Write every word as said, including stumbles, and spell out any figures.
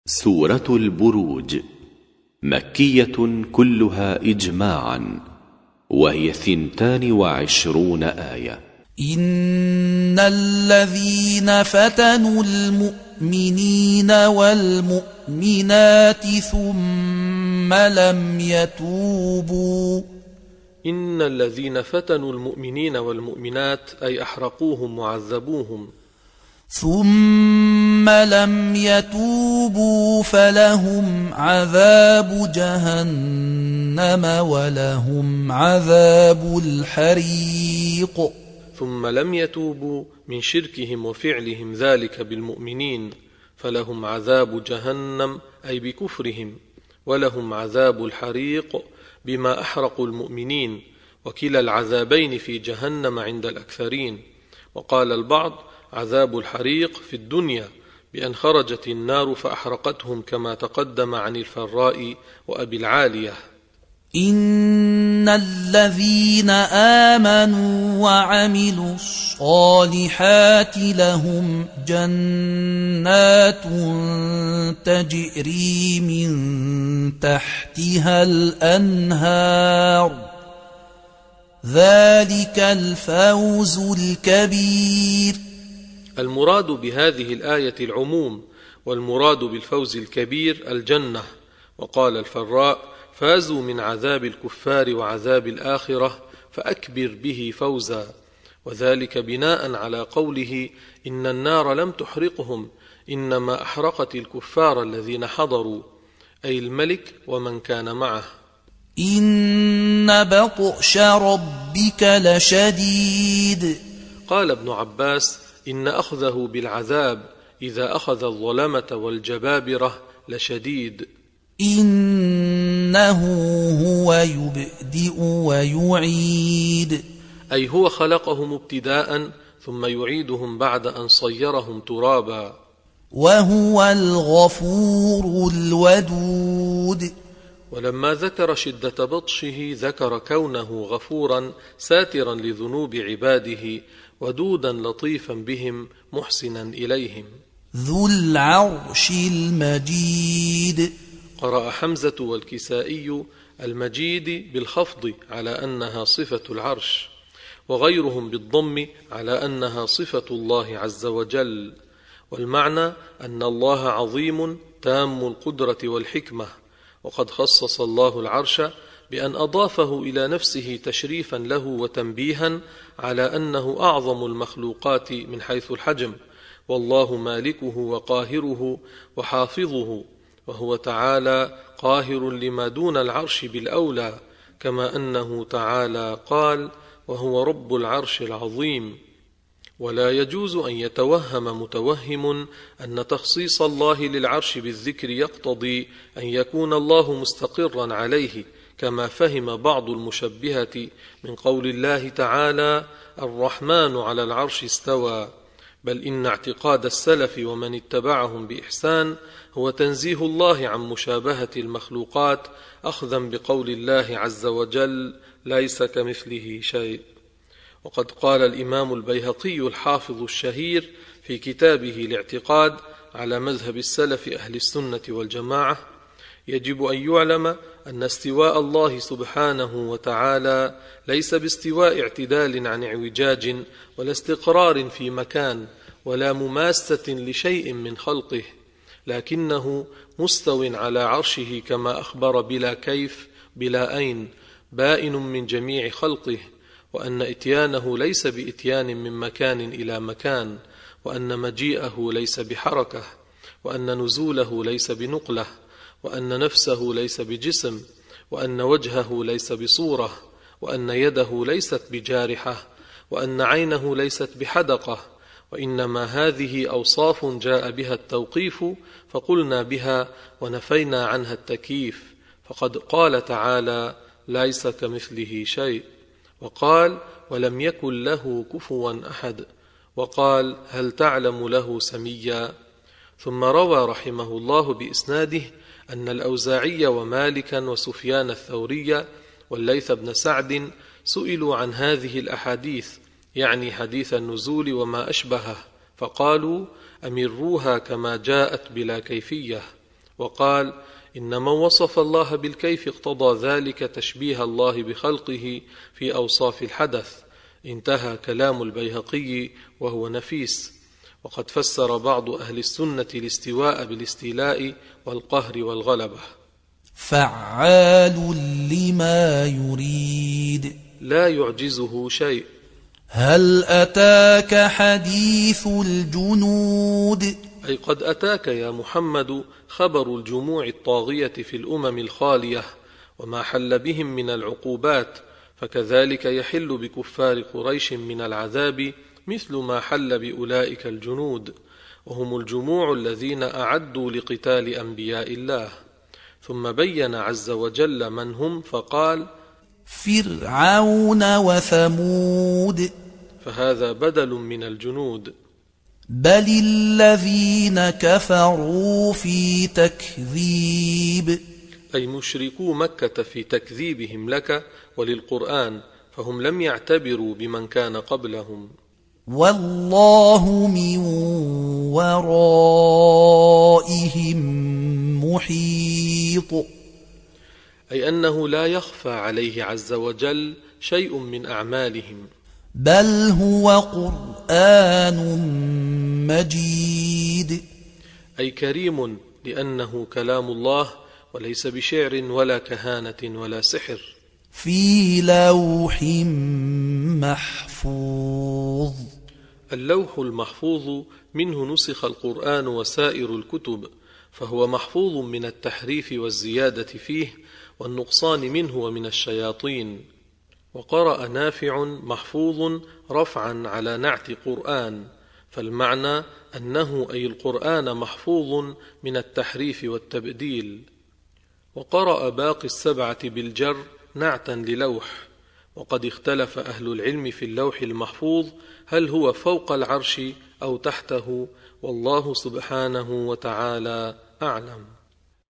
سورة البروج مكية كلها إجماعا، وهي ثنتان وعشرون آية. إن الذين فتنوا المؤمنين والمؤمنات ثم لم يتوبوا إن الذين فتنوا المؤمنين والمؤمنات أي أحرقوهم وعذبوهم ثم لم يتوبوا فلهم عذاب جهنم ولهم عذاب الحريق. ثم لم يتوبوا من شركهم وفعلهم ذلك بالمؤمنين فلهم عذاب جهنم أي بكفرهم، ولهم عذاب الحريق بما أحرقوا المؤمنين، وكلا العذابين في جهنم عند الأكثرين. وقال البعض عذاب الحريق في الدنيا بأن خرجت النار فأحرقتهم كما تقدم عن الفراء وأبي العالية. إن الذين آمنوا وعملوا الصالحات لهم جنات تجري من تحتها الأنهار، ذلك الفوز الكبير. المراد بهذه الآية العموم، والمراد بالفوز الكبير الجنة. وقال الفراء فازوا من عذاب الكفار وعذاب الآخرة فأكبر به فوزا، وذلك بناء على قوله إن النار لم تحرقهم إنما أحرقت الكفار الذين حضروا، أي الملك ومن كان معه. إن بطش ربك لشديد. قال ابن عباس إن أخذه بالعذاب إذا أخذ الظلمة والجبابرة لشديد. إنه هو يبدئ ويعيد، أي هو خلقهم ابتداء ثم يعيدهم بعد أن صيرهم ترابا. وهو الغفور الودود. ولما ذكر شدة بطشه ذكر كونه غفورا ساترا لذنوب عباده ودودا لطيفا بهم محسنا إليهم. ذو العرش المجيد. قرأ حمزة والكسائي المجيد بالخفض على أنها صفة العرش، وغيرهم بالضم على أنها صفة الله عز وجل. والمعنى أن الله عظيم تام القدرة والحكمة، وقد خصص الله العرش بأن أضافه إلى نفسه تشريفا له وتنبيها على أنه أعظم المخلوقات من حيث الحجم، والله مالكه وقاهره وحافظه، وهو تعالى قاهر لما دون العرش بالأولى، كما أنه تعالى قال وهو رب العرش العظيم. ولا يجوز أن يتوهم متوهم أن تخصيص الله للعرش بالذكر يقتضي أن يكون الله مستقرا عليه، كما فهم بعض المشبهة من قول الله تعالى الرحمن على العرش استوى، بل إن اعتقاد السلف ومن اتبعهم بإحسان هو تنزيه الله عن مشابهة المخلوقات، أخذا بقول الله عز وجل ليس كمثله شيء. وقد قال الإمام البيهقي الحافظ الشهير في كتابه الاعتقاد على مذهب السلف أهل السنة والجماعة: يجب أن يعلم أن استواء الله سبحانه وتعالى ليس باستواء اعتدال عن اعوجاج ولا استقرار في مكان ولا مماسة لشيء من خلقه، لكنه مستو على عرشه كما أخبر بلا كيف بلا أين، بائن من جميع خلقه، وأن إتيانه ليس بإتيان من مكان إلى مكان، وأن مجيئه ليس بحركة، وأن نزوله ليس بنقلة، وأن نفسه ليس بجسم، وأن وجهه ليس بصورة، وأن يده ليست بجارحة، وأن عينه ليست بحدقة، وإنما هذه أوصاف جاء بها التوقيف فقلنا بها ونفينا عنها التكييف. فقد قال تعالى ليس كمثله شيء، وقال ولم يكن له كفوا أحد، وقال هل تعلم له سميا. ثم روى رحمه الله بإسناده أن الأوزاعي ومالكا وسفيان الثوري والليث بن سعد سئلوا عن هذه الأحاديث، يعني حديث النزول وما أشبهه، فقالوا أمروها كما جاءت بلا كيفية. وقال: إن من وصف الله بالكيف اقتضى ذلك تشبيه الله بخلقه في أوصاف الحدث. انتهى كلام البيهقي وهو نفيس. وقد فسر بعض أهل السنة الاستواء بالاستيلاء والقهر والغلبة. فعال لما يريد لا يعجزه شيء. هل أتاك حديث الجنود أي قد أتاك يا محمد خبر الجموع الطاغية في الأمم الخالية وما حل بهم من العقوبات، فكذلك يحل بكفار قريش من العذاب مثل ما حل بأولئك الجنود، وهم الجموع الذين أعدوا لقتال أنبياء الله. ثم بين عز وجل من هم فقال: فرعون وثمود، فهذا بدل من الجنود. بل الذين كفروا في تكذيب، أي مشركو مكة في تكذيبهم لك وللقرآن، فهم لم يعتبروا بمن كان قبلهم. والله من ورائهم محيط، أي أنه لا يخفى عليه عز وجل شيء من أعمالهم. بل هو قرآن مجيد، أي كريم لأنه كلام الله وليس بشعر ولا كهانة ولا سحر. في لوح محفوظ، اللوح المحفوظ منه نسخ القرآن وسائر الكتب، فهو محفوظ من التحريف والزيادة فيه والنقصان منه ومن الشياطين. وقرأ نافع محفوظ رفعا على نعت قرآن، فالمعنى أنه أي القرآن محفوظ من التحريف والتبديل. وقرأ باقي السبعة بالجر نعتا للوح. وقد اختلف أهل العلم في اللوح المحفوظ هل هو فوق العرش أو تحته، والله سبحانه وتعالى أعلم.